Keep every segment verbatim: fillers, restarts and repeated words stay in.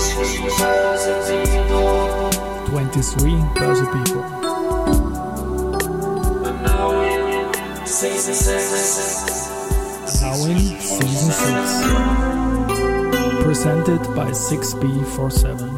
twenty-three Börse People. Now in Season six. Presented by six B forty-seven.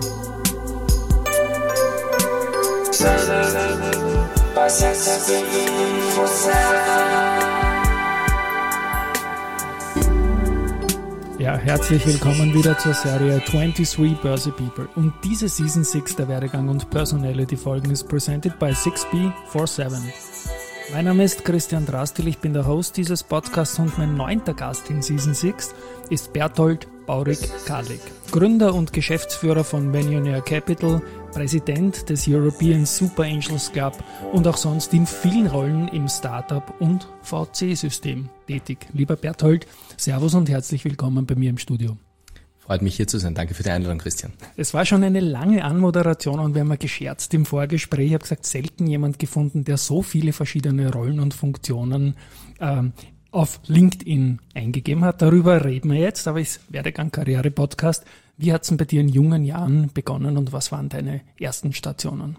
Ja, herzlich willkommen wieder zur Serie twenty-three Börse People. Und diese Season six der Werdegang und Personality Folgen ist presented by six B forty-seven. Mein Name ist Christian Drastil, ich bin der Host dieses Podcasts und mein neunter Gast in Season six ist Berthold Baurig-Karlik, Gründer und Geschäftsführer von Venunaire Capital, Präsident des European Super Angels Club und auch sonst in vielen Rollen im Startup- und V C-System tätig. Lieber Berthold, Servus und herzlich willkommen bei mir im Studio. Freut mich hier zu sein. Danke für die Einladung, Christian. Es war schon eine lange Anmoderation und wir haben gescherzt im Vorgespräch. Ich habe gesagt, selten jemand gefunden, der so viele verschiedene Rollen und Funktionen ähm, auf LinkedIn eingegeben hat. Darüber reden wir jetzt, aber es ist Werdegang Karriere Podcast. Wie hat es denn bei dir in jungen Jahren begonnen und was waren deine ersten Stationen?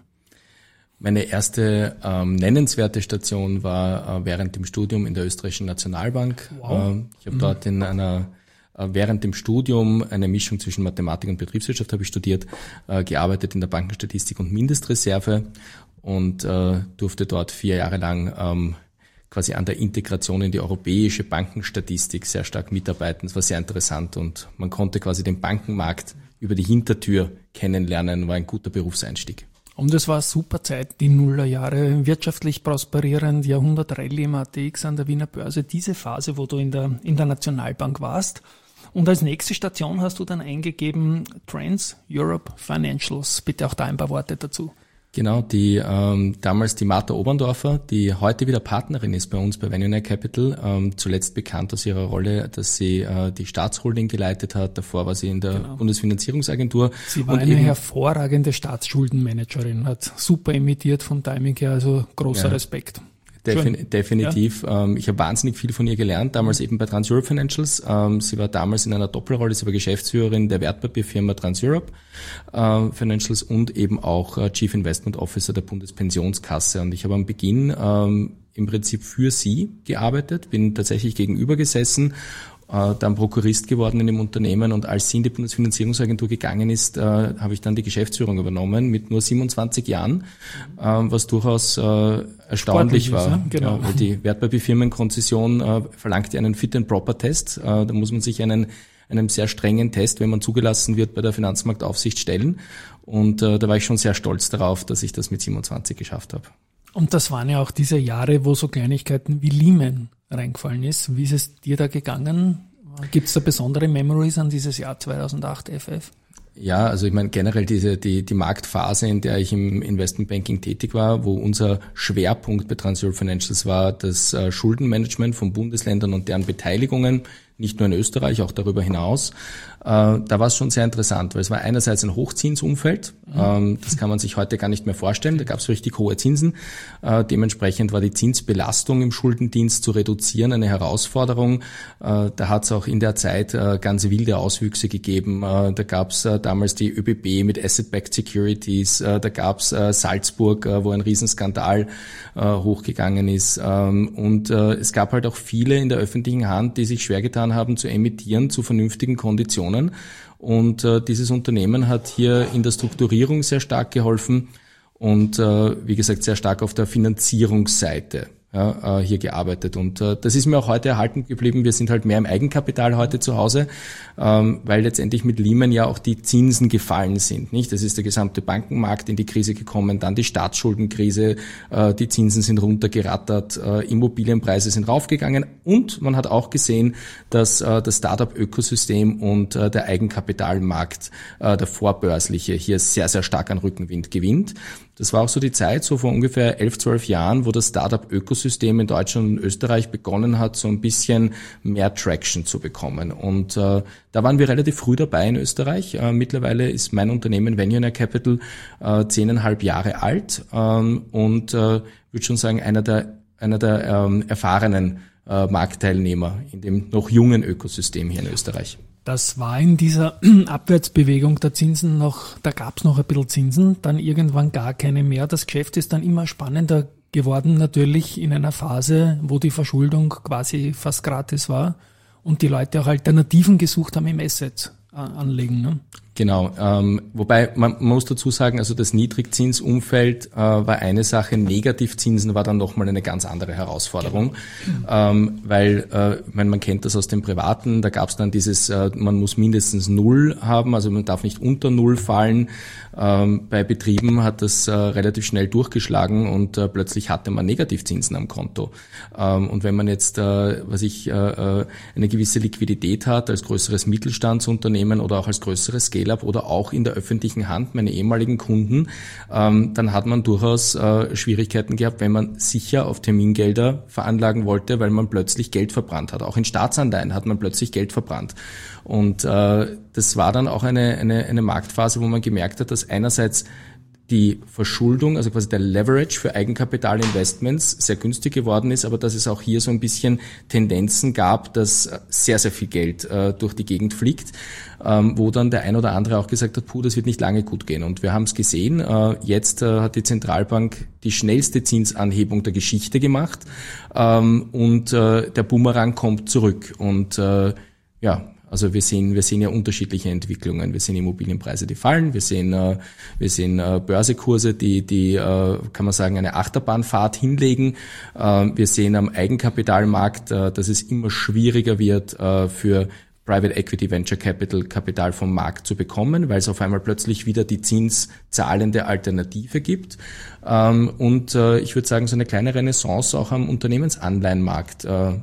Meine erste ähm, nennenswerte Station war äh, während dem Studium in der Österreichischen Nationalbank. Wow. Äh, ich habe mhm. dort in einer äh, während dem Studium eine Mischung zwischen Mathematik und Betriebswirtschaft habe ich studiert, äh, gearbeitet in der Bankenstatistik und Mindestreserve und äh, durfte dort vier Jahre lang ähm, quasi an der Integration in die europäische Bankenstatistik sehr stark mitarbeiten. Das war sehr interessant und man konnte quasi den Bankenmarkt über die Hintertür kennenlernen, war ein guter Berufseinstieg. Und es war eine super Zeit, die Nullerjahre, wirtschaftlich prosperierend, Jahrhundert-Rallye im A T X an der Wiener Börse, diese Phase, wo du in der, in der Nationalbank warst. Und als nächste Station hast du dann eingegeben Trends Europe Financials. Bitte auch da ein paar Worte dazu. Genau, die ähm, damals die Martha Oberndorfer, die heute wieder Partnerin ist bei uns bei Venunaire Capital, ähm, zuletzt bekannt aus ihrer Rolle, dass sie äh, die Staatsholding geleitet hat. Davor war sie in der genau. Bundesfinanzierungsagentur. Sie war und eine eben, hervorragende Staatsschuldenmanagerin, hat super imitiert vom Timing her, also großer ja. Respekt. Defin- definitiv. Ja. Ähm, ich habe wahnsinnig viel von ihr gelernt, damals eben bei TransEurope Financials. Ähm, sie war damals in einer Doppelrolle, sie war Geschäftsführerin der Wertpapierfirma TransEurope äh, Financials und eben auch äh, Chief Investment Officer der Bundespensionskasse. Und ich habe am Beginn ähm, im Prinzip für sie gearbeitet, bin tatsächlich gegenüber gesessen, äh, dann Prokurist geworden in dem Unternehmen und als sie in die Bundesfinanzierungsagentur gegangen ist, äh, habe ich dann die Geschäftsführung übernommen mit nur siebenundzwanzig Jahren, äh, was durchaus äh, erstaunlich Sportlich war. ist, ja? Genau. Ja, weil die Wertpapierfirmenkonzession äh, verlangt einen Fit-and-Proper-Test. Äh, da muss man sich einen einem sehr strengen Test, wenn man zugelassen wird, bei der Finanzmarktaufsicht stellen. Und äh, da war ich schon sehr stolz darauf, dass ich das mit siebenundzwanzig geschafft habe. Und das waren ja auch diese Jahre, wo so Kleinigkeiten wie Lehman reingefallen ist. Wie ist es dir da gegangen? Gibt es da besondere Memories an dieses Jahr zweitausendacht F F? Ja, also ich meine generell diese die die Marktphase, in der ich im Investmentbanking tätig war, wo unser Schwerpunkt bei TransEurope Financials war, das äh, Schuldenmanagement von Bundesländern und deren Beteiligungen, nicht nur in Österreich, auch darüber hinaus. Äh, da war es schon sehr interessant, weil es war einerseits ein Hochzinsumfeld, mhm. ähm, das kann man sich heute gar nicht mehr vorstellen, da gab es richtig hohe Zinsen. Äh, dementsprechend war die Zinsbelastung im Schuldendienst zu reduzieren eine Herausforderung. Äh, da hat es auch in der Zeit äh, ganz wilde Auswüchse gegeben. Äh, da gab es äh, damals die ÖBB mit Asset-Backed Securities, äh, da gab es äh, Salzburg, äh, wo ein Riesenskandal äh, hochgegangen ist. Ähm, und äh, es gab halt auch viele in der öffentlichen Hand, die sich schwer getan haben zu emittieren zu vernünftigen Konditionen. Und äh, dieses Unternehmen hat hier in der Strukturierung sehr stark geholfen und äh, wie gesagt sehr stark auf der Finanzierungsseite ja, äh, hier gearbeitet. Und äh, das ist mir auch heute erhalten geblieben. Wir sind halt mehr im Eigenkapital heute zu Hause, ähm, weil letztendlich mit Lehman ja auch die Zinsen gefallen sind. Nicht? Das ist der gesamte Bankenmarkt in die Krise gekommen, dann die Staatsschuldenkrise, äh, die Zinsen sind runtergerattert, äh, Immobilienpreise sind raufgegangen und man hat auch gesehen, dass äh, das Startup-Ökosystem und äh, der Eigenkapitalmarkt, äh, der vorbörsliche, hier sehr, sehr stark an Rückenwind gewinnt. Das war auch so die Zeit, so vor ungefähr elf, zwölf Jahren, wo das Startup-Ökosystem in Deutschland und Österreich begonnen hat, so ein bisschen mehr Traction zu bekommen. Und äh, da waren wir relativ früh dabei in Österreich. Äh, mittlerweile ist mein Unternehmen Venunaire Capital äh, zehneinhalb Jahre alt ähm, und äh, würde schon sagen, einer der, einer der ähm, erfahrenen äh, Marktteilnehmer in dem noch jungen Ökosystem hier in Österreich. Das war in dieser Abwärtsbewegung der Zinsen noch, da gab es noch ein bisschen Zinsen, dann irgendwann gar keine mehr. Das Geschäft ist dann immer spannender geworden, natürlich in einer Phase, wo die Verschuldung quasi fast gratis war und die Leute auch Alternativen gesucht haben im Asset anlegen. Ne? Genau, ähm, wobei man, man muss dazu sagen, also das Niedrigzinsumfeld äh, war eine Sache, Negativzinsen war dann nochmal eine ganz andere Herausforderung, genau. ähm, weil äh, ich meine, man kennt das aus dem Privaten, da gab es dann dieses, äh, man muss mindestens Null haben, also man darf nicht unter Null fallen. Ähm, bei Betrieben hat das äh, relativ schnell durchgeschlagen und äh, plötzlich hatte man Negativzinsen am Konto. Ähm, und wenn man jetzt, äh, was ich, äh, eine gewisse Liquidität hat als größeres Mittelstandsunternehmen oder auch als größeres Scale-up oder auch in der öffentlichen Hand, meine ehemaligen Kunden, ähm, dann hat man durchaus äh, Schwierigkeiten gehabt, wenn man sicher auf Termingelder veranlagen wollte, weil man plötzlich Geld verbrannt hat. Auch in Staatsanleihen hat man plötzlich Geld verbrannt. Und äh, das war dann auch eine, eine, eine Marktphase, wo man gemerkt hat, dass einerseits die Verschuldung, also quasi der Leverage für Eigenkapitalinvestments sehr günstig geworden ist, aber dass es auch hier so ein bisschen Tendenzen gab, dass sehr, sehr viel Geld äh, durch die Gegend fliegt, ähm, wo dann der ein oder andere auch gesagt hat, puh, das wird nicht lange gut gehen. Und wir haben es gesehen, äh, jetzt äh, hat die Zentralbank die schnellste Zinsanhebung der Geschichte gemacht ähm, und äh, der Boomerang kommt zurück. Und äh, ja, Also wir sehen, wir sehen ja unterschiedliche Entwicklungen. Wir sehen Immobilienpreise, die fallen. Wir sehen, äh, wir sehen äh, Börsekurse, die, die, äh, kann man sagen, eine Achterbahnfahrt hinlegen. Äh, wir sehen am Eigenkapitalmarkt, äh, dass es immer schwieriger wird, äh, für Private Equity Venture Capital Kapital vom Markt zu bekommen, weil es auf einmal plötzlich wieder die zinszahlende Alternative gibt. Ähm, und äh, ich würde sagen, so eine kleine Renaissance auch am Unternehmensanleihenmarkt äh,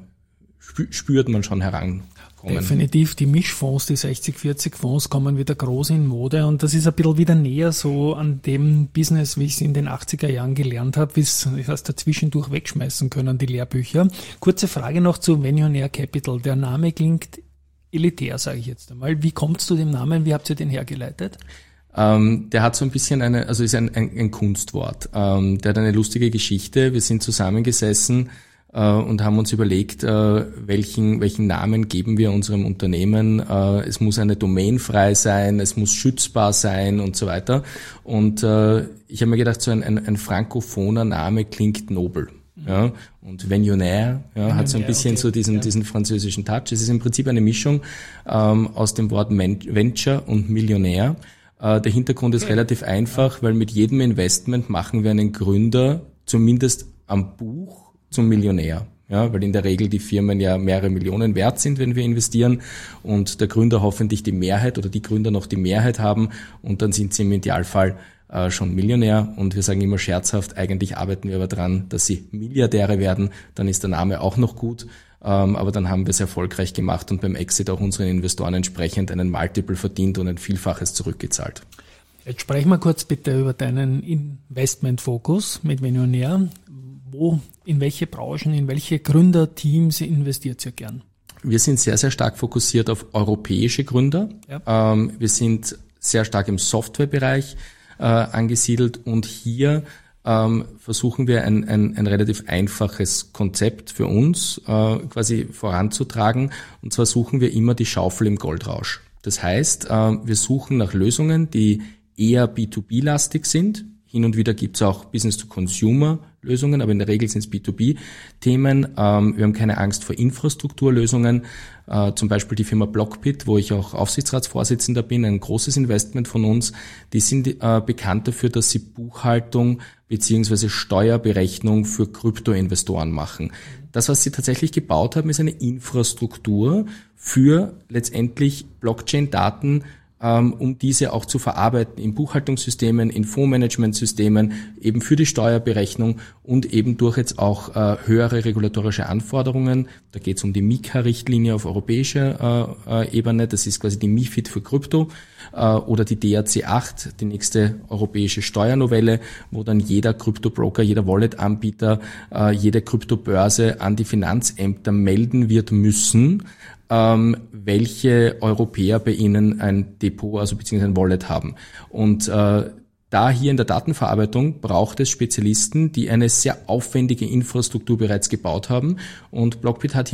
spürt man schon heran. Kommen. Definitiv, die Mischfonds, die sechzig vierzig Fonds kommen wieder groß in Mode und das ist ein bisschen wieder näher so an dem Business, wie ich es in den achtziger Jahren gelernt habe, wie es das dazwischendurch wegschmeißen können, die Lehrbücher. Kurze Frage noch zu Venunaire Capital. Der Name klingt elitär, sage ich jetzt einmal. Wie kommt es zu dem Namen? Wie habt ihr den hergeleitet? Ähm, der hat so ein bisschen eine, also ist ein, ein, ein Kunstwort. Ähm, der hat eine lustige Geschichte. Wir sind zusammengesessen und haben uns überlegt, welchen, welchen Namen geben wir unserem Unternehmen. Es muss eine Domain frei sein, es muss schützbar sein und so weiter. Und ich habe mir gedacht, so ein, ein, ein frankophoner Name klingt nobel. Ja, und Venunaire ja, hat so ein bisschen okay. so diesen, ja. diesen französischen Touch. Es ist im Prinzip eine Mischung ähm, aus dem Wort Venture und Millionär. Äh, der Hintergrund ist okay. relativ einfach, weil mit jedem Investment machen wir einen Gründer zumindest am Buch zum Millionär. Ja, weil in der Regel die Firmen ja mehrere Millionen wert sind, wenn wir investieren und der Gründer hoffentlich die Mehrheit oder die Gründer noch die Mehrheit haben und dann sind sie im Idealfall äh, schon Millionär und wir sagen immer scherzhaft, eigentlich arbeiten wir aber dran, dass sie Milliardäre werden, dann ist der Name auch noch gut, ähm, aber dann haben wir es erfolgreich gemacht und beim Exit auch unseren Investoren entsprechend einen Multiple verdient und ein Vielfaches zurückgezahlt. Jetzt sprechen wir kurz bitte über deinen Investmentfokus mit Venunaire. Wo, in welche Branchen, in welche Gründerteams investiert ihr gern? Wir sind sehr, sehr stark fokussiert auf europäische Gründer. Ja. Ähm, wir sind sehr stark im Softwarebereich äh, angesiedelt und hier ähm, versuchen wir ein, ein, ein relativ einfaches Konzept für uns äh, quasi voranzutragen. Und zwar suchen wir immer die Schaufel im Goldrausch. Das heißt, äh, wir suchen nach Lösungen, die eher B zwei B-lastig sind. Hin und wieder gibt's auch Business-to-Consumer-Lösungen, aber in der Regel sind es B zwei B-Themen. Ähm, wir haben keine Angst vor Infrastrukturlösungen. Äh, zum Beispiel die Firma Blockbit, wo ich auch Aufsichtsratsvorsitzender bin, ein großes Investment von uns. Die sind äh, bekannt dafür, dass sie Buchhaltung beziehungsweise Steuerberechnung für Kryptoinvestoren machen. Das, was sie tatsächlich gebaut haben, ist eine Infrastruktur für letztendlich Blockchain-Daten, um diese auch zu verarbeiten in Buchhaltungssystemen, in Fondsmanagementsystemen, eben für die Steuerberechnung und eben durch jetzt auch äh, höhere regulatorische Anforderungen. Da geht es um die MiCA-Richtlinie auf europäischer äh, äh, Ebene, das ist quasi die MiFID für Krypto äh, oder die D A C acht, die nächste europäische Steuernovelle, wo dann jeder Kryptobroker, jeder Wallet-Anbieter, äh, jede Kryptobörse an die Finanzämter melden wird müssen, Ähm, welche Europäer bei Ihnen ein Depot, also beziehungsweise ein Wallet haben. Und äh, da hier in der Datenverarbeitung braucht es Spezialisten, die eine sehr aufwendige Infrastruktur bereits gebaut haben. Und Blockbit hat hier mit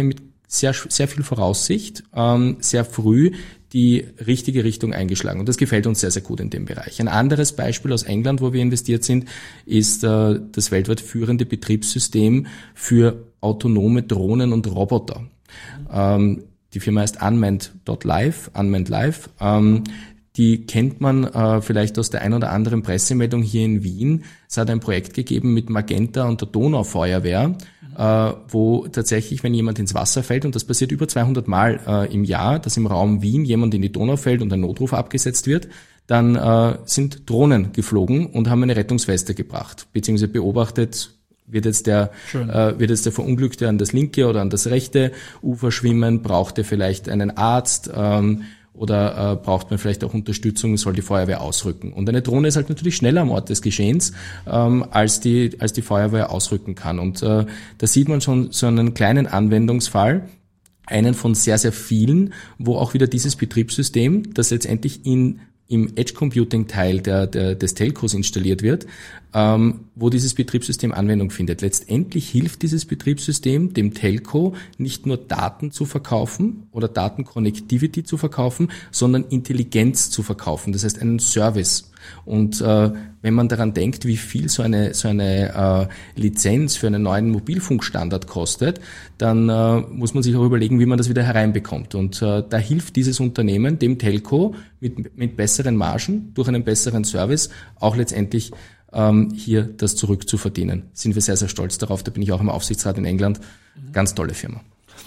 sehr, sehr viel Voraussicht, ähm, sehr früh die richtige Richtung eingeschlagen. Und das gefällt uns sehr, sehr gut in dem Bereich. Ein anderes Beispiel aus England, wo wir investiert sind, ist äh, das weltweit führende Betriebssystem für autonome Drohnen und Roboter. Mhm. Ähm, die Firma heißt Unmanned Punkt live, Unmanned Live. Ähm, die kennt man äh, vielleicht aus der ein oder anderen Pressemeldung hier in Wien. Es hat ein Projekt gegeben mit Magenta und der Donaufeuerwehr, mhm. äh, wo tatsächlich, wenn jemand ins Wasser fällt, und das passiert über zweihundert Mal äh, im Jahr, dass im Raum Wien jemand in die Donau fällt und ein Notruf abgesetzt wird, dann äh, sind Drohnen geflogen und haben eine Rettungsweste gebracht, beziehungsweise beobachtet, wird jetzt der äh, wird jetzt der Verunglückte an das linke oder an das rechte Ufer schwimmen, braucht er vielleicht einen Arzt, ähm, oder äh, braucht man vielleicht auch Unterstützung, soll die Feuerwehr ausrücken. Und eine Drohne ist halt natürlich schneller am Ort des Geschehens, ähm, als die als die Feuerwehr ausrücken kann. Und äh, da sieht man schon so einen kleinen Anwendungsfall, einen von sehr, sehr vielen, wo auch wieder dieses Betriebssystem, das letztendlich in im Edge-Computing-Teil der, der, des Telcos installiert wird, ähm, wo dieses Betriebssystem Anwendung findet. Letztendlich hilft dieses Betriebssystem dem Telco nicht nur Daten zu verkaufen oder Datenconnectivity zu verkaufen, sondern Intelligenz zu verkaufen, das heißt einen Service. Und äh, wenn man daran denkt, wie viel so eine so eine äh, Lizenz für einen neuen Mobilfunkstandard kostet, dann äh, muss man sich auch überlegen, wie man das wieder hereinbekommt. Und äh, da hilft dieses Unternehmen dem Telco mit mit besseren Margen, durch einen besseren Service, auch letztendlich ähm, hier das zurückzuverdienen. Sind wir sehr, sehr stolz darauf. Da bin ich auch im Aufsichtsrat in England. Ganz tolle Firma.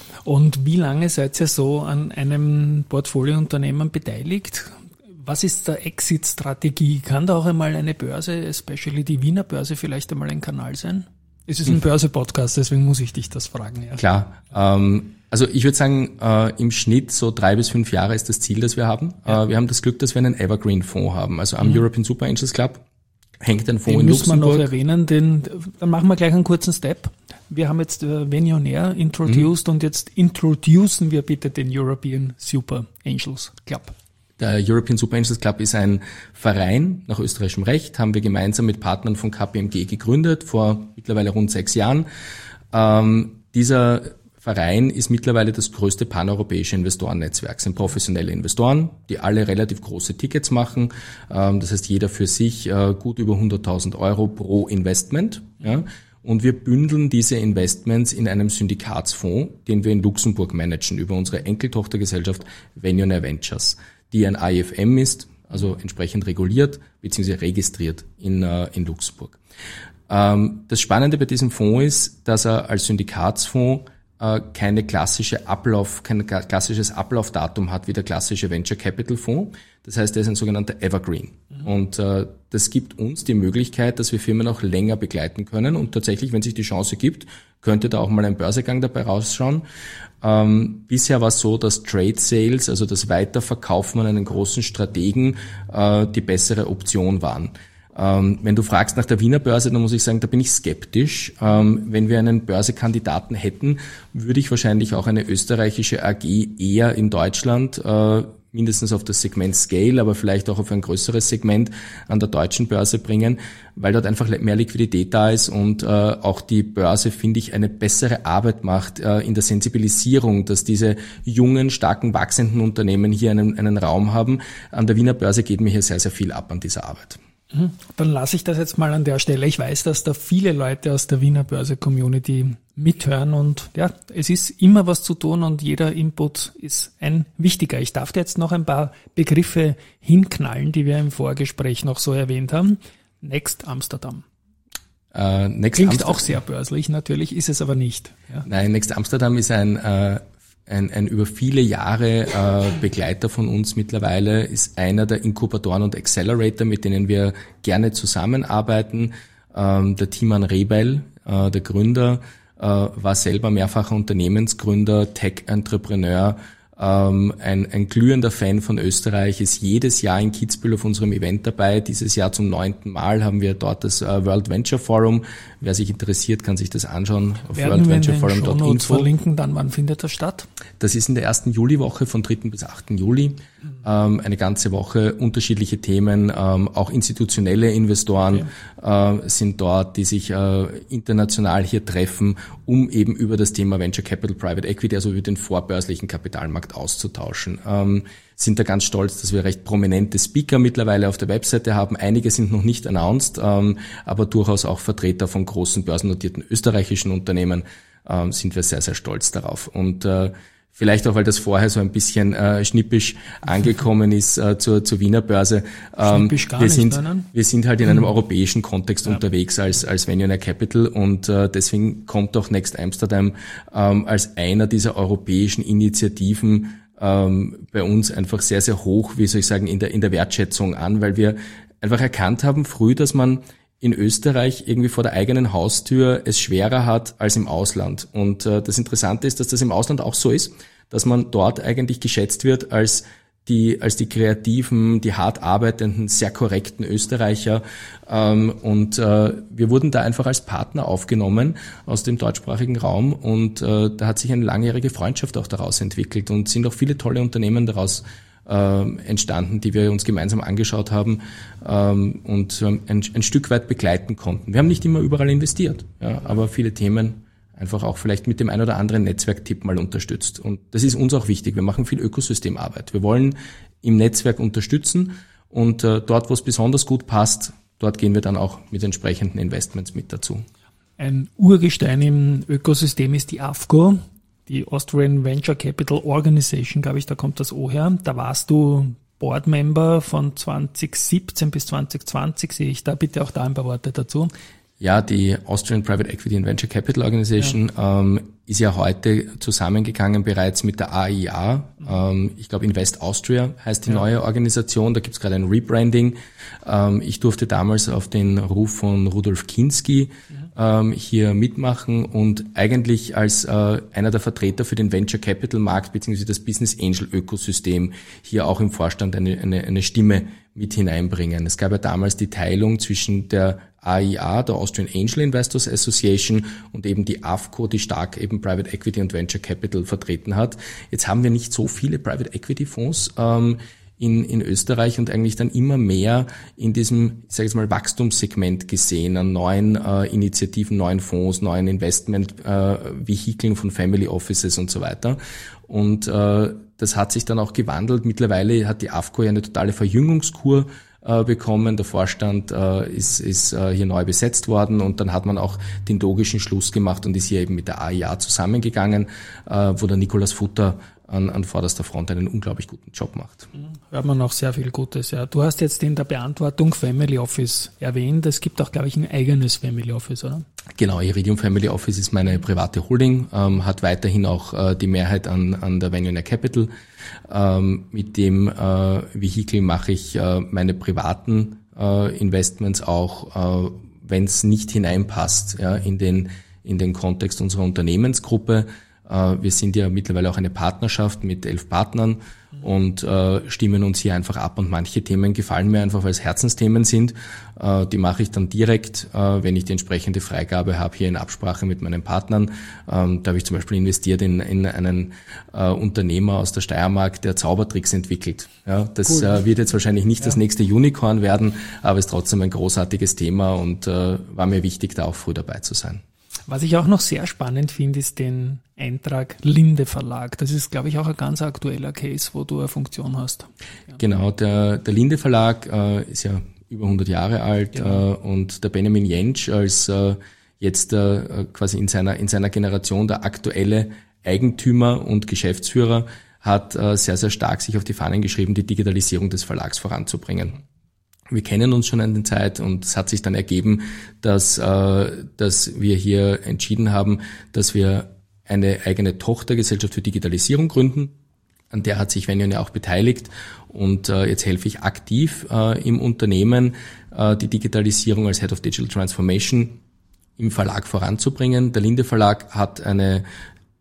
Und wie lange seid ihr so an einem Portfoliounternehmen beteiligt? Was ist der Exit-Strategie? Kann da auch einmal eine Börse, especially die Wiener Börse, vielleicht einmal ein Kanal sein? Es ist ein Börse-Podcast, deswegen muss ich dich das fragen. Ja. Klar. Ähm, also ich würde sagen, äh, im Schnitt so drei bis fünf Jahre ist das Ziel, das wir haben. Ja. Äh, wir haben das Glück, dass wir einen Evergreen-Fonds haben. Also am mhm. European Super Angels Club hängt ein Fonds den in Luxemburg. Den müssen wir noch erwähnen, den, dann machen wir gleich einen kurzen Step. Wir haben jetzt äh, Vegnionaire introduced mhm. und jetzt introducen wir bitte den European Super Angels Club. Der European Super Angels Club ist ein Verein nach österreichischem Recht, haben wir gemeinsam mit Partnern von K P M G gegründet, vor mittlerweile rund sechs Jahren. Ähm, dieser Verein ist mittlerweile das größte paneuropäische Investorennetzwerk. Es sind professionelle Investoren, die alle relativ große Tickets machen. Ähm, das heißt, jeder für sich äh, gut über hunderttausend Euro pro Investment. Ja. Und wir bündeln diese Investments in einem Syndikatsfonds, den wir in Luxemburg managen, über unsere Enkeltochtergesellschaft Vegnionaire Ventures, die ein I F M ist, also entsprechend reguliert bzw. registriert in, äh, in Luxemburg. Ähm, das Spannende bei diesem Fonds ist, dass er als Syndikatsfonds äh, keine klassische Ablauf, kein klassisches Ablaufdatum hat wie der klassische Venture Capital Fonds. Das heißt, er ist ein sogenannter Evergreen. Mhm. Und äh, das gibt uns die Möglichkeit, dass wir Firmen auch länger begleiten können. Und tatsächlich, wenn sich die Chance gibt, könnte da auch mal ein Börsegang dabei rausschauen. Ähm, bisher war es so, dass Trade Sales, also das Weiterverkaufen an einen großen Strategen, äh, die bessere Option waren. Ähm, wenn du fragst nach der Wiener Börse, dann muss ich sagen, da bin ich skeptisch. Ähm, wenn wir einen Börsekandidaten hätten, würde ich wahrscheinlich auch eine österreichische A G eher in Deutschland, äh, mindestens auf das Segment Scale, aber vielleicht auch auf ein größeres Segment an der deutschen Börse bringen, weil dort einfach mehr Liquidität da ist und äh, auch die Börse, finde ich, eine bessere Arbeit macht äh, in der Sensibilisierung, dass diese jungen, starken, wachsenden Unternehmen hier einen, einen Raum haben. An der Wiener Börse geht mir hier sehr, sehr viel ab an dieser Arbeit. Dann lasse ich das jetzt mal an der Stelle. Ich weiß, dass da viele Leute aus der Wiener Börse-Community mithören und ja, es ist immer was zu tun und jeder Input ist ein wichtiger. Ich darf dir jetzt noch ein paar Begriffe hinknallen, die wir im Vorgespräch noch so erwähnt haben. Next Amsterdam. Uh, Next Klingt Amsterdam. Auch sehr börslich, natürlich ist es aber nicht. Ja. Nein, Next Amsterdam ist ein äh Ein, ein über viele Jahre äh, Begleiter von uns mittlerweile, ist einer der Inkubatoren und Accelerator, mit denen wir gerne zusammenarbeiten. Ähm, der Timan Rebel, äh, der Gründer, äh, war selber mehrfacher Unternehmensgründer, Tech-Entrepreneur, ähm, ein, ein glühender Fan von Österreich, ist jedes Jahr in Kitzbühel auf unserem Event dabei. Dieses Jahr zum neunten Mal haben wir dort das äh, World Venture Forum. Wer sich interessiert, kann sich das anschauen auf world venture forum dot info. Verlinken, dann wann findet das statt? Das ist in der ersten Juliwoche von dritten bis achten Juli. Mhm. Ähm, eine ganze Woche, unterschiedliche Themen, ähm, auch institutionelle Investoren okay. äh, sind dort, die sich äh, international hier treffen, um eben über das Thema Venture Capital, Private Equity, also über den vorbörslichen Kapitalmarkt auszutauschen. Ähm, sind da ganz stolz, dass wir recht prominente Speaker mittlerweile auf der Webseite haben. Einige sind noch nicht announced, ähm, aber durchaus auch Vertreter von großen börsennotierten österreichischen Unternehmen, ähm, sind wir sehr, sehr stolz darauf. Und äh, vielleicht auch, weil das vorher so ein bisschen äh, schnippisch angekommen ist äh, zur, zur Wiener Börse. Ähm, schnippisch gar wir nicht, sind, sondern? wir sind halt in einem mhm. europäischen Kontext ja. unterwegs als, als Venuenaire Capital und äh, deswegen kommt auch Next Amsterdam ähm, als einer dieser europäischen Initiativen ähm, bei uns einfach sehr, sehr hoch, wie soll ich sagen, in der, in der Wertschätzung an, weil wir einfach erkannt haben früh, dass man in Österreich irgendwie vor der eigenen Haustür es schwerer hat als im Ausland. Und äh, das Interessante ist, dass das im Ausland auch so ist, dass man dort eigentlich geschätzt wird als die als die kreativen, die hart arbeitenden, sehr korrekten Österreicher. Ähm, und äh, wir wurden da einfach als Partner aufgenommen aus dem deutschsprachigen Raum. Und äh, da hat sich eine langjährige Freundschaft auch daraus entwickelt und sind auch viele tolle Unternehmen daraus äh, entstanden, die wir uns gemeinsam angeschaut haben ähm, und ein, ein Stück weit begleiten konnten. Wir haben nicht immer überall investiert, ja, aber viele Themen einfach auch vielleicht mit dem ein oder anderen Netzwerktipp mal unterstützt. Und das ist uns auch wichtig. Wir machen viel Ökosystemarbeit. Wir wollen im Netzwerk unterstützen und äh, dort, wo es besonders gut passt, dort gehen wir dann auch mit entsprechenden Investments mit dazu. Ein Urgestein im Ökosystem ist die A F C O, die Austrian Venture Capital Organization, glaube ich, da kommt das O her. Da warst du Boardmember von zwanzig siebzehn bis zwanzig zwanzig, sehe ich da. Bitte auch da ein paar Worte dazu. Ja, die Austrian Private Equity and Venture Capital Organization ja. ähm, ist ja heute zusammengegangen bereits mit der A I A. Ähm, ich glaube, Invest Austria heißt die ja. neue Organisation. Da gibt's gerade ein Rebranding. Ähm, ich durfte damals auf den Ruf von Rudolf Kinski ja. ähm, hier mitmachen und eigentlich als äh, einer der Vertreter für den Venture Capital Markt bzw. das Business Angel Ökosystem hier auch im Vorstand eine, eine, eine Stimme mit hineinbringen. Es gab ja damals die Teilung zwischen der A I A, der Austrian Angel Investors Association, und eben die A F C O, die stark eben Private Equity und Venture Capital vertreten hat. Jetzt haben wir nicht so viele Private Equity Fonds ähm, in, in Österreich und eigentlich dann immer mehr in diesem, ich sage jetzt mal, Wachstumssegment gesehen, an neuen äh, Initiativen, neuen Fonds, neuen Investment-Vehikeln äh, von Family Offices und so weiter. Und äh, das hat sich dann auch gewandelt. Mittlerweile hat die A F C O ja eine totale Verjüngungskur äh, bekommen. Der Vorstand äh, ist, ist äh, hier neu besetzt worden und dann hat man auch den logischen Schluss gemacht und ist hier eben mit der A I A zusammengegangen, äh, wo der Nikolaus Futter an, an vorderster Front einen unglaublich guten Job macht. Hört man auch sehr viel Gutes, ja. Du hast jetzt in der Beantwortung Family Office erwähnt. Es gibt auch, glaube ich, ein eigenes Family Office, oder? Genau, Iridium Family Office ist meine private Holding, ähm, hat weiterhin auch äh, die Mehrheit an, an der Venuenaire Capital. Ähm, mit dem äh, Vehikel mache ich äh, meine privaten äh, Investments auch, äh, wenn es nicht hineinpasst, ja, in den in den Kontext unserer Unternehmensgruppe. Wir sind ja mittlerweile auch eine Partnerschaft mit elf Partnern und äh, stimmen uns hier einfach ab. Und manche Themen gefallen mir einfach, weil es Herzensthemen sind. Äh, die mache ich dann direkt, äh, wenn ich die entsprechende Freigabe habe, hier in Absprache mit meinen Partnern. Ähm, da habe ich zum Beispiel investiert in, in einen äh, Unternehmer aus der Steiermark, der Zaubertricks entwickelt. Ja, das cool. äh, wird jetzt wahrscheinlich nicht ja. das nächste Unicorn werden, aber ist trotzdem ein großartiges Thema und äh, war mir wichtig, da auch früh dabei zu sein. Was ich auch noch sehr spannend finde, ist den Eintrag Linde Verlag. Das ist, glaube ich, auch ein ganz aktueller Case, wo du eine Funktion hast. Ja. Genau, der, der Linde Verlag äh, ist ja über hundert Jahre alt genau. äh, und der Benjamin Jentsch als äh, jetzt äh, quasi in seiner in seiner Generation der aktuelle Eigentümer und Geschäftsführer hat äh, sehr, sehr stark sich auf die Fahnen geschrieben, die Digitalisierung des Verlags voranzubringen. Wir kennen uns schon eine Zeit und es hat sich dann ergeben, dass, äh, dass wir hier entschieden haben, dass wir eine eigene Tochtergesellschaft für Digitalisierung gründen. An der hat sich Venuenaire auch beteiligt und äh, jetzt helfe ich aktiv äh, im Unternehmen, äh, die Digitalisierung als Head of Digital Transformation im Verlag voranzubringen. Der Linde Verlag hat eine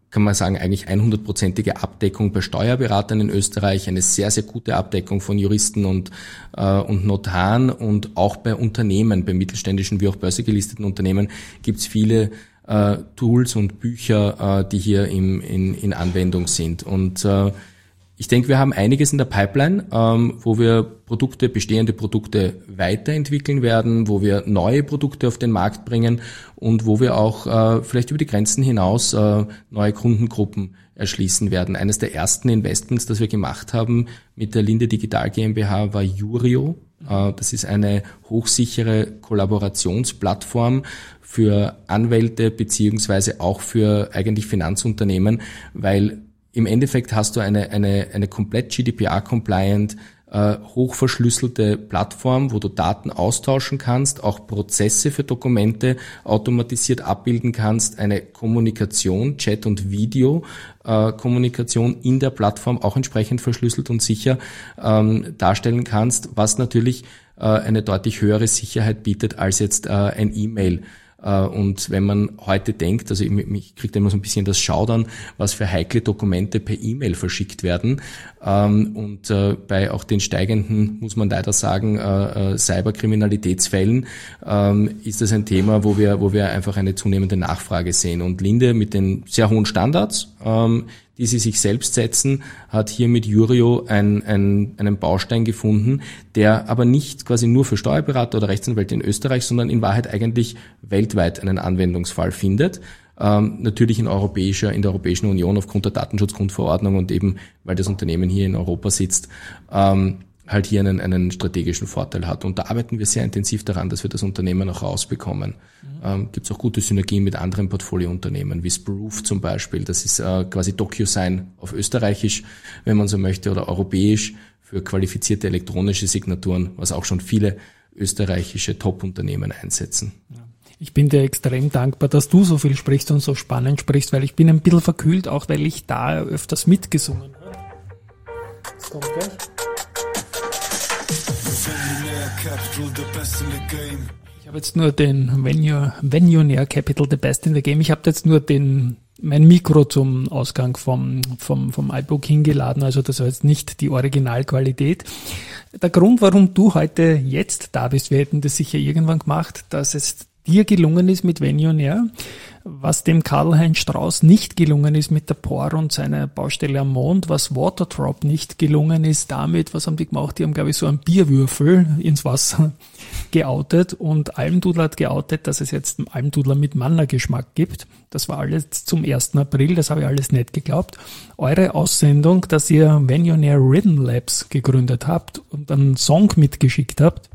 kann man sagen, eigentlich hundertprozentige Abdeckung bei Steuerberatern in Österreich, eine sehr, sehr gute Abdeckung von Juristen und, äh, und Notaren, und auch bei Unternehmen, bei mittelständischen wie auch börsengelisteten Unternehmen gibt es viele äh, Tools und Bücher, äh, die hier im, in, in Anwendung sind. Und äh, ich denke, wir haben einiges in der Pipeline, ähm, wo wir Produkte, bestehende Produkte weiterentwickeln werden, wo wir neue Produkte auf den Markt bringen und wo wir auch äh, vielleicht über die Grenzen hinaus äh, neue Kundengruppen erschließen werden. Eines der ersten Investments, das wir gemacht haben mit der Linde Digital GmbH, war Jurio. Äh, das ist eine hochsichere Kollaborationsplattform für Anwälte beziehungsweise auch für eigentlich Finanzunternehmen, weil im Endeffekt hast du eine, eine, eine komplett G D P R-compliant, äh, hochverschlüsselte Plattform, wo du Daten austauschen kannst, auch Prozesse für Dokumente automatisiert abbilden kannst, eine Kommunikation, Chat- und Video-Kommunikation äh, in der Plattform auch entsprechend verschlüsselt und sicher ähm, darstellen kannst, was natürlich äh, eine deutlich höhere Sicherheit bietet als jetzt äh, ein E-Mail. Und wenn man heute denkt, also ich kriege immer so ein bisschen das Schaudern, was für heikle Dokumente per E-Mail verschickt werden. Und bei auch den steigenden, muss man leider sagen, Cyberkriminalitätsfällen ist das ein Thema, wo wir, wo wir einfach eine zunehmende Nachfrage sehen. Und Linde mit den sehr hohen Standards, die sie sich selbst setzen, hat hier mit Jurio ein, ein, einen Baustein gefunden, der aber nicht quasi nur für Steuerberater oder Rechtsanwälte in Österreich, sondern in Wahrheit eigentlich weltweit einen Anwendungsfall findet. Ähm, natürlich in europäischer, in der Europäischen Union aufgrund der Datenschutzgrundverordnung und eben, weil das Unternehmen hier in Europa sitzt, ähm, halt hier einen, einen strategischen Vorteil hat. Und da arbeiten wir sehr intensiv daran, dass wir das Unternehmen auch rausbekommen. Mhm. Ähm, gibt es auch gute Synergien mit anderen Portfoliounternehmen, wie Sproof zum Beispiel. Das ist äh, quasi DocuSign auf Österreichisch, wenn man so möchte, oder europäisch für qualifizierte elektronische Signaturen, was auch schon viele österreichische Top-Unternehmen einsetzen. Ja. Ich bin dir extrem dankbar, dass du so viel sprichst und so spannend sprichst, weil ich bin ein bisschen verkühlt, auch weil ich da öfters mitgesungen habe. Das kommt gleich. Ich habe jetzt nur den Venionaire Capital, the best in the game. Ich habe jetzt nur den mein Mikro zum Ausgang vom vom vom iBook hingeladen, also das war jetzt nicht die Originalqualität. Der Grund, warum du heute jetzt da bist, wir hätten das sicher irgendwann gemacht, dass es dir gelungen ist mit Venionaire, was dem Karl-Heinz Strauß nicht gelungen ist mit der P O R und seiner Baustelle am Mond, was Waterdrop nicht gelungen ist damit, was haben die gemacht? Die haben, glaube ich, so einen Bierwürfel ins Wasser geoutet, und Almdudler hat geoutet, dass es jetzt einen Almdudler mit Manna-Geschmack gibt. Das war alles zum ersten April, das habe ich alles nicht geglaubt. Eure Aussendung, dass ihr Venionaire Rhythm Labs gegründet habt und einen Song mitgeschickt habt.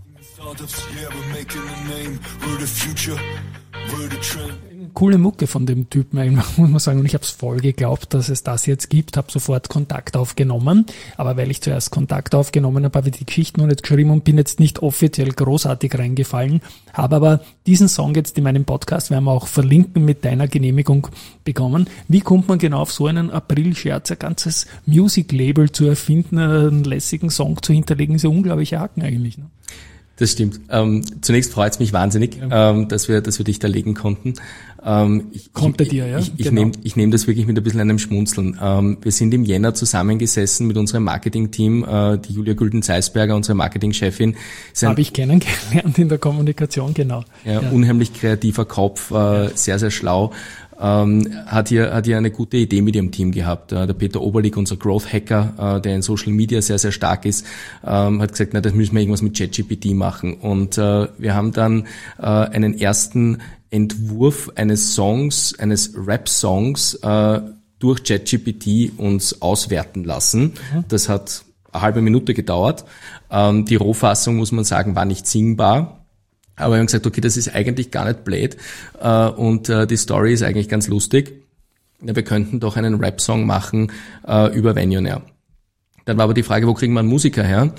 Coole Mucke von dem Typen, eigentlich, muss man sagen. Und ich habe es voll geglaubt, dass es das jetzt gibt, habe sofort Kontakt aufgenommen. Aber weil ich zuerst Kontakt aufgenommen habe, habe ich die Geschichte noch nicht geschrieben und bin jetzt nicht offiziell großartig reingefallen. Habe aber diesen Song jetzt in meinem Podcast, werden wir auch verlinken, mit deiner Genehmigung bekommen. Wie kommt man genau auf so einen April-Scherz, ein ganzes Music-Label zu erfinden, einen lässigen Song zu hinterlegen? Ist ja unglaublich Haken eigentlich, ne? Das stimmt. Ähm, zunächst freut es mich wahnsinnig, ja. ähm, dass wir, dass wir dich da legen konnten. Ähm, ich, Konnte dir, ja? Ich, ich genau. nehme, ich nehme das wirklich mit ein bisschen einem Schmunzeln. Ähm, wir sind im Jänner zusammengesessen mit unserem Marketing-Team, äh, die Julia Gülden-Zeisberger, unsere Marketingchefin. Habe ich kennengelernt in der Kommunikation, genau. Ja, ja. Unheimlich kreativer Kopf, äh, ja. sehr, sehr schlau. Ähm, hat hier hat hier eine gute Idee mit ihrem Team gehabt. Äh, der Peter Oberlig, unser Growth Hacker, äh, der in Social Media sehr, sehr stark ist, ähm, hat gesagt, na, das müssen wir irgendwas mit ChatGPT machen. Und äh, wir haben dann äh, einen ersten Entwurf eines Songs, eines Rap-Songs äh, durch ChatGPT uns auswerten lassen. Mhm. Das hat eine halbe Minute gedauert. Ähm, die Rohfassung, muss man sagen, war nicht singbar. Aber wir haben gesagt, okay, das ist eigentlich gar nicht blöd äh, und äh, die Story ist eigentlich ganz lustig. Ja, wir könnten doch einen Rap-Song machen äh, über Venionaire. Dann war aber die Frage, wo kriegen wir einen Musiker her?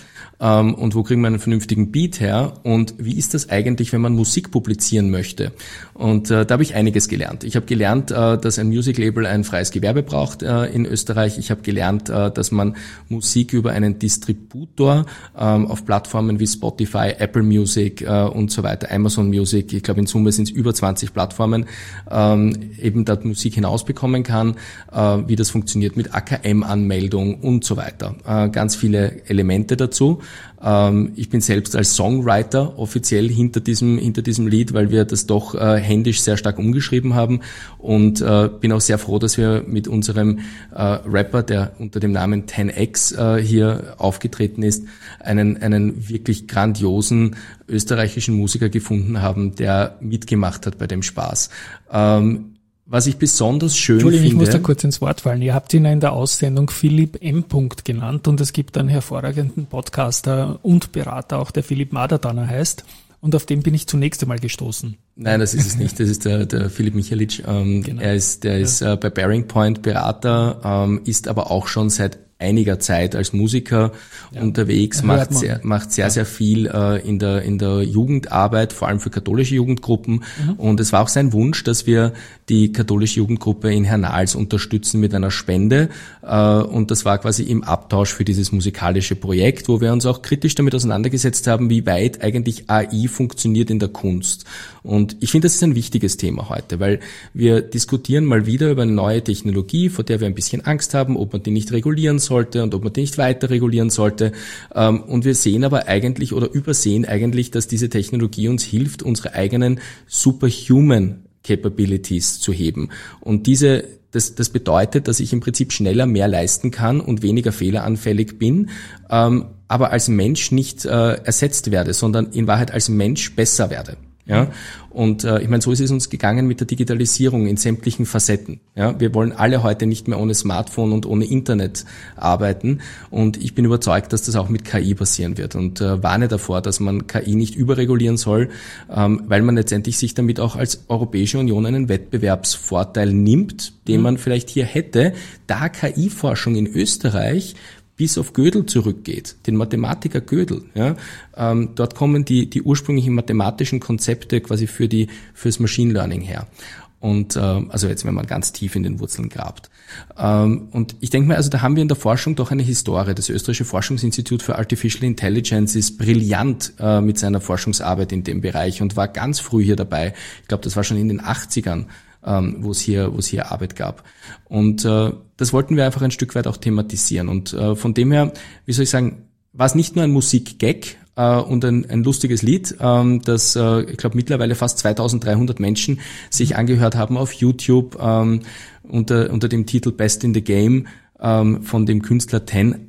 ähm, und wo kriegen wir einen vernünftigen Beat her und wie ist das eigentlich, wenn man Musik publizieren möchte? Und äh, da habe ich einiges gelernt. Ich habe gelernt, äh, dass ein Music-Label ein freies Gewerbe braucht äh, in Österreich. Ich habe gelernt, äh, dass man Musik über einen Distributor ähm, auf Plattformen wie Spotify, Apple Music äh, und so weiter, Amazon Music, ich glaube in Summe sind es über zwanzig Plattformen, ähm, eben da Musik hinausbekommen kann, äh, wie das funktioniert mit A K M-Anmeldung und so weiter. Äh, ganz viele Elemente dazu. Ähm, ich bin selbst als Songwriter offiziell hinter diesem hinter diesem Lied, weil wir das doch äh, händisch sehr stark umgeschrieben haben und äh, bin auch sehr froh, dass wir mit unserem äh, Rapper, der unter dem Namen ten X äh, hier aufgetreten ist, einen einen wirklich grandiosen österreichischen Musiker gefunden haben, der mitgemacht hat bei dem Spaß. Ähm, Was ich besonders schön Entschuldigung, finde... ich muss da kurz ins Wort fallen. Ihr habt ihn in der Aussendung Philipp M. genannt und es gibt einen hervorragenden Podcaster und Berater, auch der Philipp Madadaner heißt. Und auf den bin ich zunächst einmal gestoßen. Nein, das ist es nicht. Das ist der, der Philipp Michalic. Ähm, genau. Er ist, der ist ja. äh, bei Bearing Point Berater, ähm, ist aber auch schon seit einiger Zeit als Musiker ja. unterwegs, macht sehr, macht sehr, ja. sehr viel äh, in der in der Jugendarbeit, vor allem für katholische Jugendgruppen. Mhm. Und es war auch sein Wunsch, dass wir die katholische Jugendgruppe in Hernals unterstützen mit einer Spende. Äh, und das war quasi im Abtausch für dieses musikalische Projekt, wo wir uns auch kritisch damit auseinandergesetzt haben, wie weit eigentlich A I funktioniert in der Kunst. Und ich finde, das ist ein wichtiges Thema heute, weil wir diskutieren mal wieder über eine neue Technologie, vor der wir ein bisschen Angst haben, ob man die nicht regulieren sollte und ob man die nicht weiter regulieren sollte. Und wir sehen aber eigentlich oder übersehen eigentlich, dass diese Technologie uns hilft, unsere eigenen Superhuman Capabilities zu heben. Und diese Das, das bedeutet, dass ich im Prinzip schneller mehr leisten kann und weniger fehleranfällig bin, ähm, aber als Mensch nicht äh, ersetzt werde, sondern in Wahrheit als Mensch besser werde. Ja, und äh, ich meine, so ist es uns gegangen mit der Digitalisierung in sämtlichen Facetten. Ja, wir wollen alle heute nicht mehr ohne Smartphone und ohne Internet arbeiten und ich bin überzeugt, dass das auch mit K I passieren wird und äh, warne davor, dass man K I nicht überregulieren soll, ähm, weil man letztendlich sich damit auch als Europäische Union einen Wettbewerbsvorteil nimmt, den mhm. man vielleicht hier hätte, da K I-Forschung in Österreich bis auf Gödel zurückgeht, den Mathematiker Gödel. Ja, ähm, dort kommen die die ursprünglichen mathematischen Konzepte quasi für die fürs Machine Learning her. Und äh, also jetzt, wenn man ganz tief in den Wurzeln grabt. Ähm, und ich denke mal, also da haben wir in der Forschung doch eine Historie. Das österreichische Forschungsinstitut für Artificial Intelligence ist brillant äh, mit seiner Forschungsarbeit in dem Bereich und war ganz früh hier dabei. Ich glaube, das war schon in den achtzigern. Ähm, wo es hier, wo es hier Arbeit gab. Und äh, das wollten wir einfach ein Stück weit auch thematisieren. Und äh, von dem her, wie soll ich sagen, war es nicht nur ein Musikgag äh, und ein, ein lustiges Lied, ähm, das, äh, ich glaube, mittlerweile fast zweitausenddreihundert Menschen sich angehört haben auf YouTube ähm, unter, unter dem Titel Best in the Game ähm, von dem Künstler ten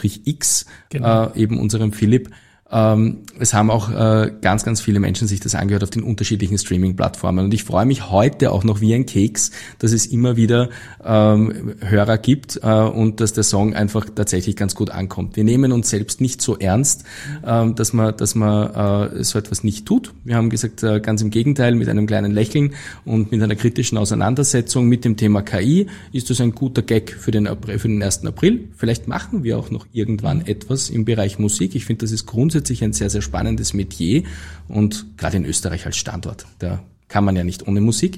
X, genau. äh, eben unserem Philipp. Ähm, es haben auch äh, ganz, ganz viele Menschen sich das angehört auf den unterschiedlichen Streaming-Plattformen. Und ich freue mich heute auch noch wie ein Keks, dass es immer wieder ähm, Hörer gibt äh, und dass der Song einfach tatsächlich ganz gut ankommt. Wir nehmen uns selbst nicht so ernst, ähm, dass man, dass man äh, so etwas nicht tut. Wir haben gesagt, äh, ganz im Gegenteil, mit einem kleinen Lächeln und mit einer kritischen Auseinandersetzung mit dem Thema K I ist das ein guter Gag für den, April, für den ersten April. Vielleicht machen wir auch noch irgendwann etwas im Bereich Musik. Ich finde, das ist grundsätzlich ein sehr, sehr spannendes Metier und gerade in Österreich als Standort, da kann man ja nicht ohne Musik.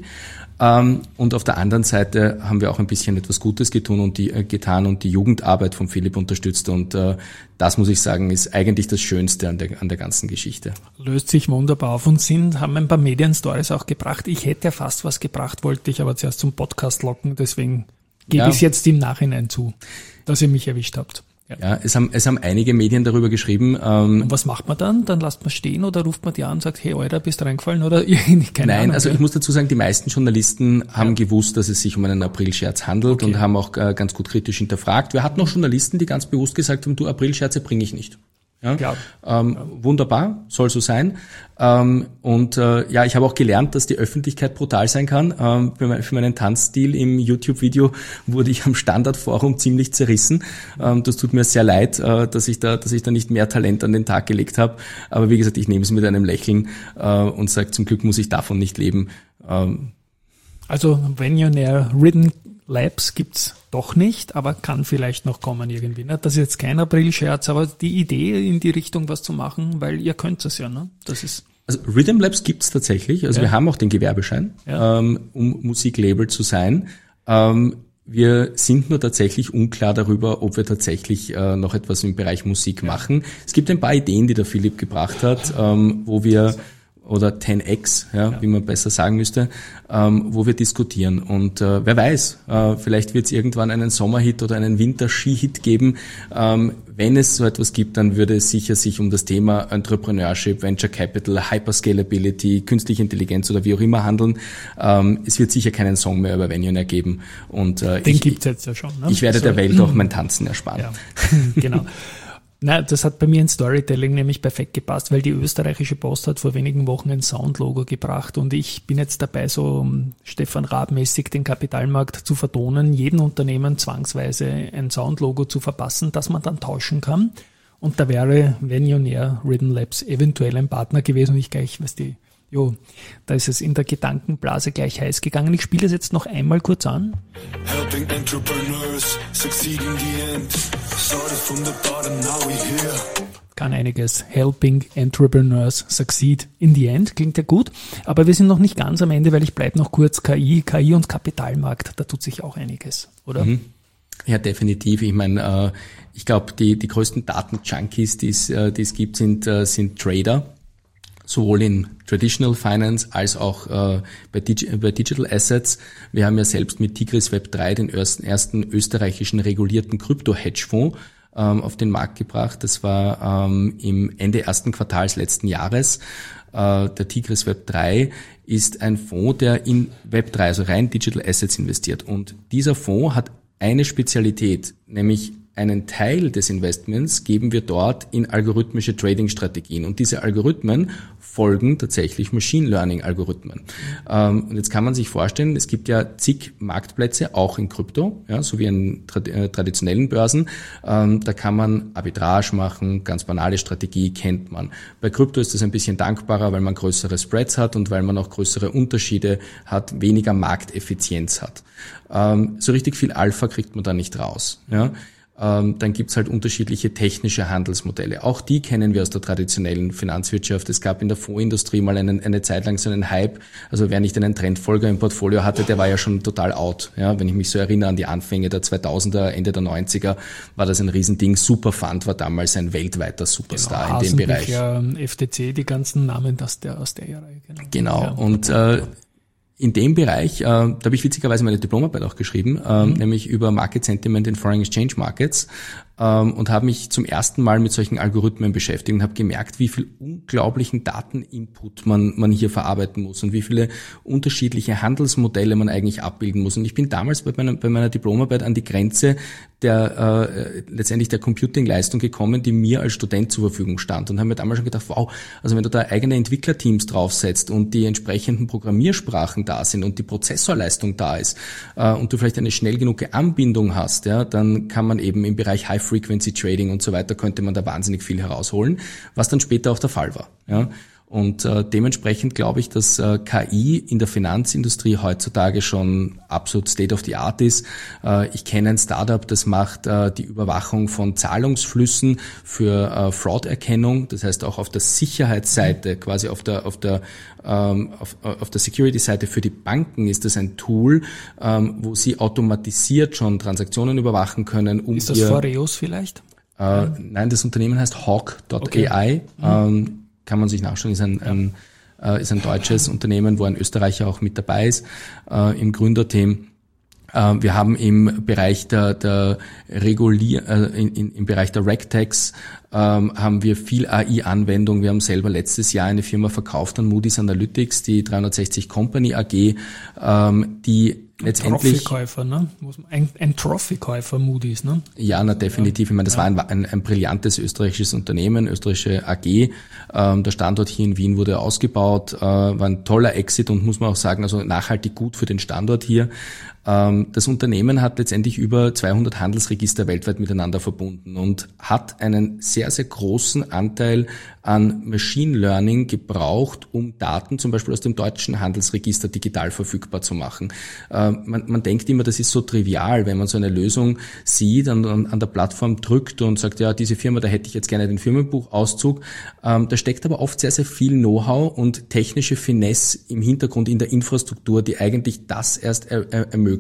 Und auf der anderen Seite haben wir auch ein bisschen etwas Gutes getan und die, äh, getan und die Jugendarbeit von Philipp unterstützt und äh, das, muss ich sagen, ist eigentlich das Schönste an der, an der ganzen Geschichte. Löst sich wunderbar auf und sind, haben ein paar Medienstories auch gebracht. Ich hätte ja fast was gebracht, wollte ich aber zuerst zum Podcast locken, deswegen gebe ja. ich es jetzt im Nachhinein zu, dass ihr mich erwischt habt. Ja, ja es haben es haben einige Medien darüber geschrieben. Ähm, und was macht man dann? Dann lasst man stehen oder ruft man die an und sagt, hey, Alter, bist du reingefallen? Oder keine Nein, Ahnung, also ja. ich muss dazu sagen, die meisten Journalisten haben ja. gewusst, dass es sich um einen Aprilscherz handelt okay. und haben auch äh, ganz gut kritisch hinterfragt. Wir hatten auch Journalisten, die ganz bewusst gesagt haben, du, Aprilscherze bringe ich nicht. Ja, ja. Ähm, ja. Wunderbar, soll so sein. Ähm, und äh, ja, ich habe auch gelernt, dass die Öffentlichkeit brutal sein kann. Ähm, für, mein, für meinen Tanzstil im YouTube-Video wurde ich am Standardforum ziemlich zerrissen. Ähm, das tut mir sehr leid, äh, dass ich da, dass ich da nicht mehr Talent an den Tag gelegt habe. Aber wie gesagt, ich nehme es mit einem Lächeln äh, und sage, zum Glück muss ich davon nicht leben. Ähm, also, when you're near ridden Labs gibt's doch nicht, aber kann vielleicht noch kommen irgendwie. Ne? Das ist jetzt kein April-Scherz, aber die Idee in die Richtung was zu machen, weil ihr könnt es ja, ne? Das ist Also Rhythm Labs gibt's tatsächlich. Also ja. wir haben auch den Gewerbeschein, ja. ähm, um Musiklabel zu sein. Ähm, wir sind nur tatsächlich unklar darüber, ob wir tatsächlich äh, noch etwas im Bereich Musik ja. machen. Es gibt ein paar Ideen, die der Philipp gebracht hat, ähm, wo wir oder zehn X, ja, ja, wie man besser sagen müsste, ähm, wo wir diskutieren. Und äh, wer weiß, äh, vielleicht wird es irgendwann einen Sommerhit oder einen Winter-Ski-Hit geben. Ähm, wenn es so etwas gibt, dann würde es sicher sich um das Thema Entrepreneurship, Venture Capital, Hyperscalability, künstliche Intelligenz oder wie auch immer handeln. Ähm, es wird sicher keinen Song mehr über Venionaire geben. Und, äh, Den ich, gibt's jetzt ja schon. Ne? Ich werde Sorry. der Welt auch mein Tanzen ersparen. Ja. Genau. Na, das hat bei mir in Storytelling nämlich perfekt gepasst, weil die österreichische Post hat vor wenigen Wochen ein Soundlogo gebracht und ich bin jetzt dabei, so um, Stefan Raab-mäßig den Kapitalmarkt zu vertonen, jedem Unternehmen zwangsweise ein Soundlogo zu verpassen, das man dann tauschen kann. Und da wäre Venionaire Rhythm Labs eventuell ein Partner gewesen und ich gleich, weißt du, jo, da ist es in der Gedankenblase gleich heiß gegangen. Ich spiele es jetzt noch einmal kurz an. Helping entrepreneurs succeed in the end. Started from the bottom, now we're here. Kann einiges. Helping entrepreneurs succeed in the end. Klingt ja gut. Aber wir sind noch nicht ganz am Ende, weil ich bleibe noch kurz K I, K I und Kapitalmarkt. Da tut sich auch einiges, oder? Mhm. Ja, definitiv. Ich meine, ich glaube, die, die größten Daten-Junkies, die es, die es gibt, sind, sind Trader. Sowohl in Traditional Finance als auch äh, bei, Digi- bei Digital Assets. Wir haben ja selbst mit Tigris Web drei den ersten, ersten österreichischen regulierten Krypto-Hedgefonds ähm, auf den Markt gebracht. Das war ähm, im Ende ersten Quartals letzten Jahres. Äh, der Tigris Web drei ist ein Fonds, der in Web drei, also rein Digital Assets investiert. Und dieser Fonds hat eine Spezialität, nämlich einen Teil des Investments geben wir dort in algorithmische Trading-Strategien. Und diese Algorithmen folgen tatsächlich Machine Learning-Algorithmen. Ähm, und jetzt kann man sich vorstellen, es gibt ja zig Marktplätze, auch in Krypto, ja, so wie in tra- äh, traditionellen Börsen. Ähm, da kann man Arbitrage machen, ganz banale Strategie kennt man. Bei Krypto ist das ein bisschen dankbarer, weil man größere Spreads hat und weil man auch größere Unterschiede hat, weniger Markteffizienz hat. Ähm, so richtig viel Alpha kriegt man da nicht raus, ja. Dann gibt's halt unterschiedliche technische Handelsmodelle. Auch die kennen wir aus der traditionellen Finanzwirtschaft. Es gab in der Fondsindustrie mal einen, eine Zeit lang so einen Hype. Also wer nicht einen Trendfolger im Portfolio hatte, der war ja schon total out. Ja, wenn ich mich so erinnere an die Anfänge der zweitausender, Ende der neunziger, war das ein Riesending. Superfund war damals ein weltweiter Superstar genau, in dem Bereich. Ja, F T C, die ganzen Namen das der, aus der Ära. Genau, genau. Ja. Und äh, in dem Bereich, äh, da habe ich witzigerweise meine Diplomarbeit auch geschrieben, äh, mhm. nämlich über Market Sentiment in Foreign Exchange Markets ähm, und habe mich zum ersten Mal mit solchen Algorithmen beschäftigt und habe gemerkt, wie viel unglaublichen Dateninput man man hier verarbeiten muss und wie viele unterschiedliche Handelsmodelle man eigentlich abbilden muss. Und ich bin damals bei meiner, bei meiner Diplomarbeit an die Grenze der äh, letztendlich der Computing-Leistung gekommen, die mir als Student zur Verfügung stand und habe mir damals schon gedacht, wow, also wenn du da eigene Entwicklerteams draufsetzt und die entsprechenden Programmiersprachen da sind und die Prozessorleistung da ist äh, und du vielleicht eine schnell genug Anbindung hast, ja, dann kann man eben im Bereich High-Frequency-Trading und so weiter, könnte man da wahnsinnig viel herausholen, was dann später auch der Fall war. Ja. Und äh, dementsprechend glaube ich, dass äh, K I in der Finanzindustrie heutzutage schon absolut State of the Art ist. Äh, ich kenne ein Startup, das macht äh, die Überwachung von Zahlungsflüssen für äh, Fraud-Erkennung. Das heißt auch auf der Sicherheitsseite, quasi auf der auf der ähm, auf, auf der Security-Seite für die Banken ist das ein Tool, ähm, wo sie automatisiert schon Transaktionen überwachen können. Um ist das Foreos vielleicht? Äh, nein, das Unternehmen heißt Hawk Punkt A I. Okay. Ähm, kann man sich nachschauen, ist ein, ein, äh, ist ein deutsches Unternehmen, wo ein Österreicher auch mit dabei ist, äh, im Gründerteam. Äh, wir haben im Bereich der, der Regulier, äh, in, in, im Bereich der RegTechs ähm, haben wir viel A I-Anwendung. Wir haben selber letztes Jahr eine Firma verkauft an Moody's Analytics, die dreihundertsechzig Company A G, ähm, die letztendlich Trophy-Käufer, ne? Ein, ein Trophy-Käufer Moody's, ne? Ja, na definitiv. Ich meine, das ja. war ein, ein, ein brillantes österreichisches Unternehmen, österreichische A G. Ähm, der Standort hier in Wien wurde ausgebaut, äh, war ein toller Exit und muss man auch sagen, also nachhaltig gut für den Standort hier. Das Unternehmen hat letztendlich über zweihundert Handelsregister weltweit miteinander verbunden und hat einen sehr, sehr großen Anteil an Machine Learning gebraucht, um Daten zum Beispiel aus dem deutschen Handelsregister digital verfügbar zu machen. Man, man denkt immer, das ist so trivial, wenn man so eine Lösung sieht und an der Plattform drückt und sagt, ja, diese Firma, da hätte ich jetzt gerne den Firmenbuchauszug. Da steckt aber oft sehr, sehr viel Know-how und technische Finesse im Hintergrund in der Infrastruktur, die eigentlich das erst er, er, ermöglicht.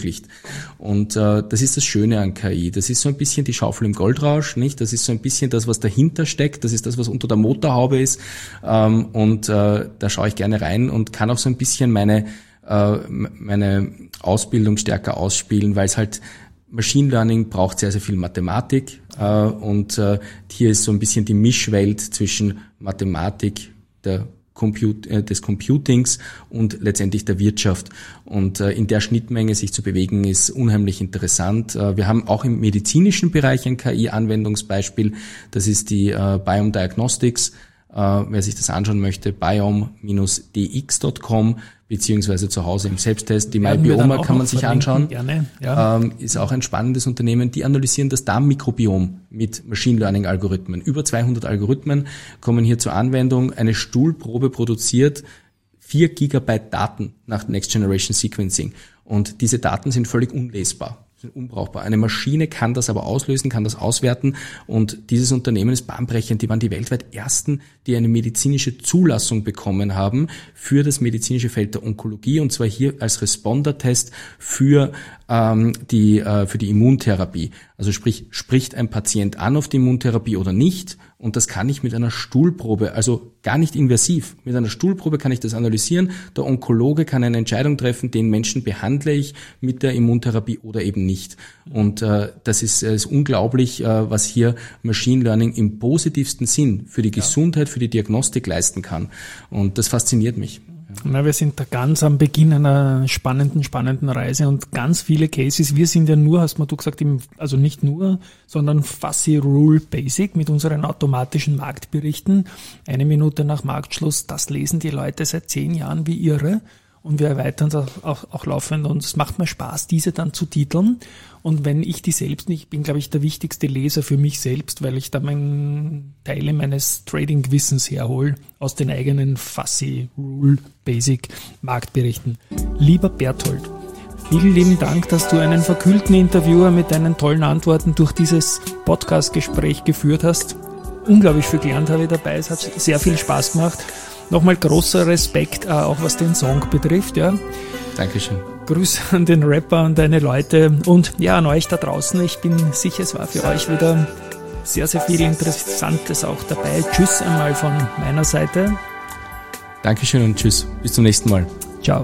Und äh, das ist das Schöne an K I. Das ist so ein bisschen die Schaufel im Goldrausch, nicht? Das ist so ein bisschen das, was dahinter steckt. Das ist das, was unter der Motorhaube ist. Ähm, und äh, da schaue ich gerne rein und kann auch so ein bisschen meine äh, meine Ausbildung stärker ausspielen, weil es halt Machine Learning braucht sehr, sehr viel Mathematik. Äh, und äh, hier ist so ein bisschen die Mischwelt zwischen Mathematik, der Comput- des Computings und letztendlich der Wirtschaft. Und äh, in der Schnittmenge sich zu bewegen, ist unheimlich interessant. Äh, wir haben auch im medizinischen Bereich ein K I-Anwendungsbeispiel. Das ist die äh, Biome Diagnostics. Äh, wer sich das anschauen möchte, biome Bindestrich d x Punkt com beziehungsweise zu Hause im Selbsttest. Die MyBioma kann man sich anschauen. Gerne, ja. ähm, ist auch ein spannendes Unternehmen. Die analysieren das Darmmikrobiom mit Machine Learning Algorithmen. Über zweihundert Algorithmen kommen hier zur Anwendung. Eine Stuhlprobe produziert vier Gigabyte Daten nach Next Generation Sequencing. Und diese Daten sind völlig unlesbar. Sind unbrauchbar. Eine Maschine kann das aber auslösen, kann das auswerten und dieses Unternehmen ist bahnbrechend. Die waren die weltweit ersten, die eine medizinische Zulassung bekommen haben für das medizinische Feld der Onkologie und zwar hier als Responder-Test für ähm, die äh, für die Immuntherapie. Also sprich, spricht ein Patient an auf die Immuntherapie oder nicht? Und das kann ich mit einer Stuhlprobe, also gar nicht invasiv. Mit einer Stuhlprobe kann ich das analysieren. Der Onkologe kann eine Entscheidung treffen, den Menschen behandle ich mit der Immuntherapie oder eben nicht. Und äh, das ist, äh, ist unglaublich, äh, was hier Machine Learning im positivsten Sinn für die Gesundheit, für die Diagnostik leisten kann. Und das fasziniert mich. Na, wir sind da ganz am Beginn einer spannenden, spannenden Reise und ganz viele Cases. Wir sind ja nur, hast du gesagt, im, also nicht nur, sondern Fussy Rule Basic mit unseren automatischen Marktberichten. Eine Minute nach Marktschluss, das lesen die Leute seit zehn Jahren wie irre. Und wir erweitern es auch, auch, auch laufend und es macht mir Spaß, diese dann zu titeln. Und wenn ich die selbst nicht, ich bin, glaube ich, der wichtigste Leser für mich selbst, weil ich da mein, Teile meines Trading-Wissens herhole aus den eigenen Fussy Rule Basic Marktberichten. Lieber Berthold, vielen lieben Dank, dass du einen verkühlten Interviewer mit deinen tollen Antworten durch dieses Podcast-Gespräch geführt hast. Unglaublich viel gelernt habe ich dabei, es hat sehr viel Spaß gemacht. Nochmal großer Respekt, auch was den Song betrifft. Ja. Dankeschön. Grüße an den Rapper und deine Leute und ja, an euch da draußen. Ich bin sicher, es war für euch wieder sehr, sehr viel Interessantes auch dabei. Tschüss einmal von meiner Seite. Dankeschön und tschüss. Bis zum nächsten Mal. Ciao.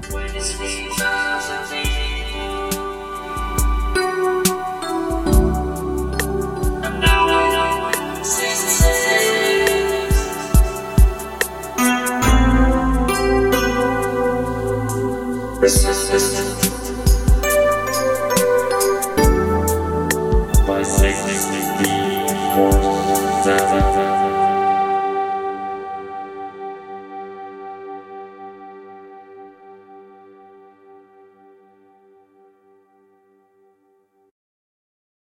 By six, four, seven.